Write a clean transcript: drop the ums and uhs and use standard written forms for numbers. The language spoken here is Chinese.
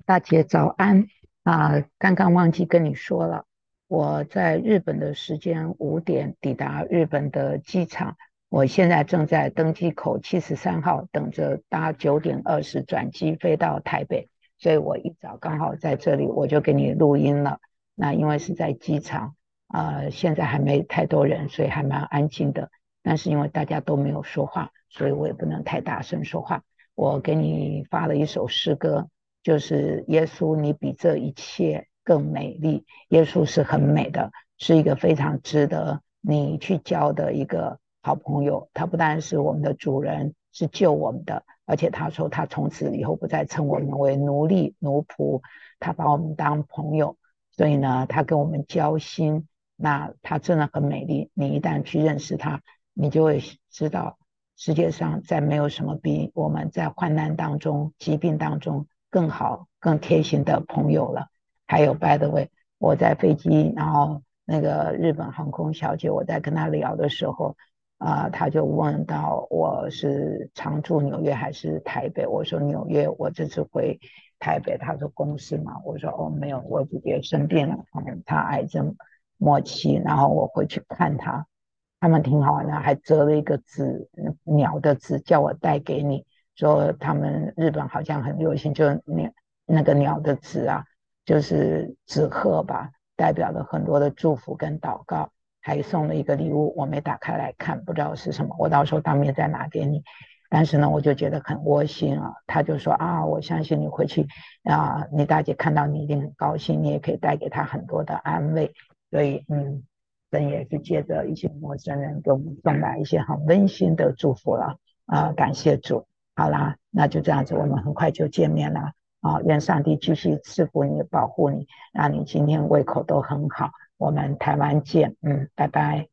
大姐早安刚刚忘记跟你说了，我在日本的时间5点抵达日本的机场，我现在正在登机口73号等着搭9点20转机飞到台北，所以我一早刚好在这里，我就给你录音了。那因为是在机场，现在还没太多人，所以还蛮安静的。但是因为大家都没有说话，所以我也不能太大声说话。我给你发了一首诗歌，就是耶稣，你比这一切更美丽。耶稣是很美的，是一个非常值得你去交的一个好朋友。他不但是我们的主人，是救我们的，而且他说他从此以后不再称我们为奴隶奴仆，他把我们当朋友。所以呢，他跟我们交心，那他真的很美丽。你一旦去认识他，你就会知道世界上再没有什么比我们在患难当中、疾病当中更好、更贴心的朋友了。还有，by the way，我在飞机，然后那个日本航空小姐，我在跟她聊的时候，她就问到我是常住纽约还是台北，我说纽约，我这次回台北，她说公事嘛，我说哦没有，我姐姐生病了，她癌症末期，然后我回去看她。他们挺好玩的，还折了一个纸，鸟的纸，叫我带给你。说他们日本好像很流行，就那个鸟的纸啊，就是纸鹤吧，代表了很多的祝福跟祷告。还送了一个礼物，我没打开来看，不知道是什么，我到时候当面再拿给你。但是呢，我就觉得很窝心啊。他就说我相信你回去你大姐看到你一定很高兴，你也可以带给她很多的安慰。所以神也是借着一些陌生人给我们送来一些很温馨的祝福了感谢主。好啦，那就这样子，我们很快就见面了愿上帝继续赐福你、保护你，让你今天胃口都很好。我们台湾见，拜拜。